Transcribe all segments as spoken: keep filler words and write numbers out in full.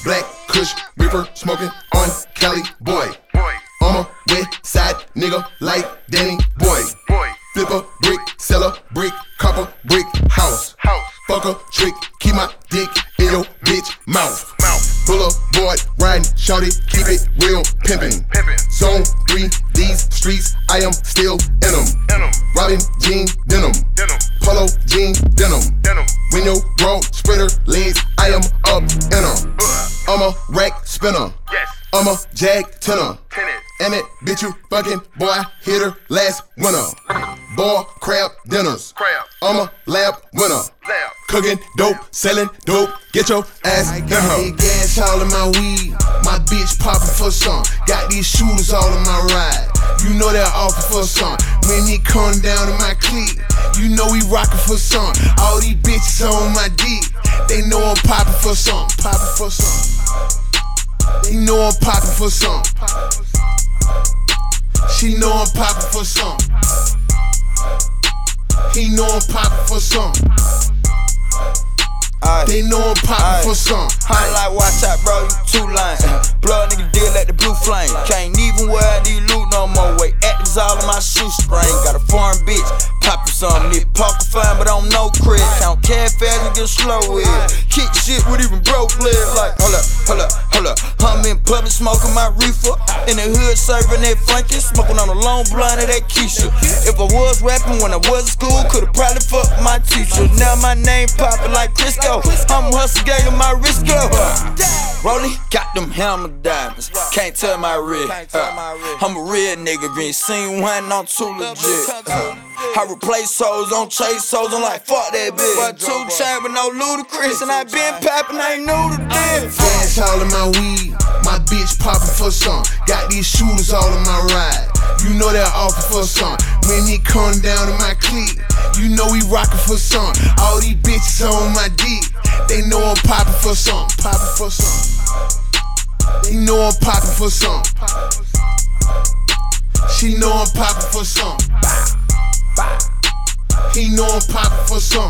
Black Kush, reaper, smoking on Cali boy. I'm a west side nigga like Danny Boy. Flip a brick, sell a brick, copper brick house. Fuck a trick, keep my dick in your bitch mouth. Boulevard riding, shawty, keep it real pimpin'. Zone three, these streets, I am still in them. Robin jean denim, polo jean denim. When your broad spreader legs, I am up in them. I'm a rack spinner, I'm a jag tenor. And that bitch you fucking boy, I hit her last winter. Boy, crab dinners, I'm a lab winner. Cooking dope, selling dope, get your ass in her. I got gas all in my weed, my bitch poppin' for some. Got these shooters all in my ride, you know they're offering for some. When he come down in my clique, you know he rockin' for some. All these bitches on my dick, they know I'm poppin' for some. Poppin' for some. They know I'm poppin' for some. She know I'm poppin' for some. He know I'm poppin' for some. Aye. They know I'm poppin' for some. I like watch out, bro, you too lame. Blood nigga deal like the blue flame. Can't even wear these loot no more. Wait, actives all in my shoestring. Got a foreign bitch, poppin' something. Need poker fine, but I don't know Chris. Count cash fast and get slow with it. Kick shit with even broke legs. Like, hold up, hold up, hold up. I'm in public smoking my reefer. In the hood serving that Frankie. Smoking on a long blunt of that Keisha. If I was rapping when I was in school, could've probably fucked my teacher. Now my name poppin' like Crisco. I'm hustle gang in my wrist go. Rollie got them hammer diamonds. Can't tell my real. Uh, I'm a real nigga. If you ain't seen one, I'm too legit. Uh, I replace hoes, don't chase hoes. I'm like, fuck that bitch. But two chain with no ludicrous. And I been poppin', I ain't new to this. Gas all in my weed, my bitch poppin' for some. Got these shooters all in my ride, you know they're offering for some. When he come down in my clique, you know he rockin' for some. All these bitches on my dick, they know I'm poppin' for some. Poppin' for some. They know I'm poppin' for some. She know I'm poppin' for some. He know I'm poppin' for some.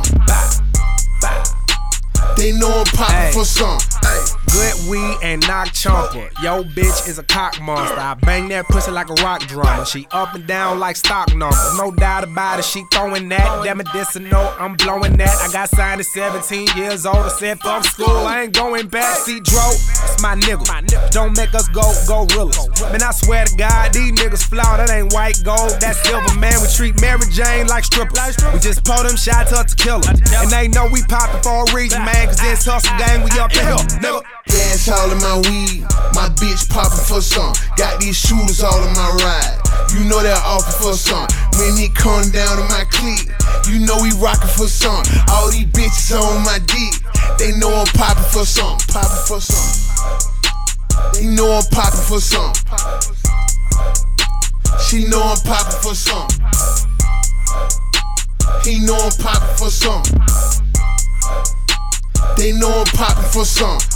They know I'm poppin' for some. Good weed and knock chomper. Yo, bitch is a cock monster. I bang that pussy like a rock drummer. She up and down like stock numbers. No doubt about it, she throwing that. Damn medicinal, I'm blowing that. I got signed at seventeen years old. I said fuck school, I ain't going back. See, Dro, it's my nigga. Don't make us go gorillas. Man, I swear to God, these niggas flaw. That ain't white gold, that's silver, man. We treat Mary Jane like strippers. We just pour them shots up to kill her. And they know we poppin' for a reason, man. Cause this hustle gang, we up in here, nigga. Gas all in my weed, my bitch poppin' for some. Got these shooters all in my ride, you know they're offering for some. When he come down in my clique, you know he rockin' for some. All these bitches on my dick, they know I'm poppin' for some. Poppin' for some. They know I'm poppin' for some. She know I'm poppin' for some. He know I'm poppin' for some. They know I'm poppin' for some.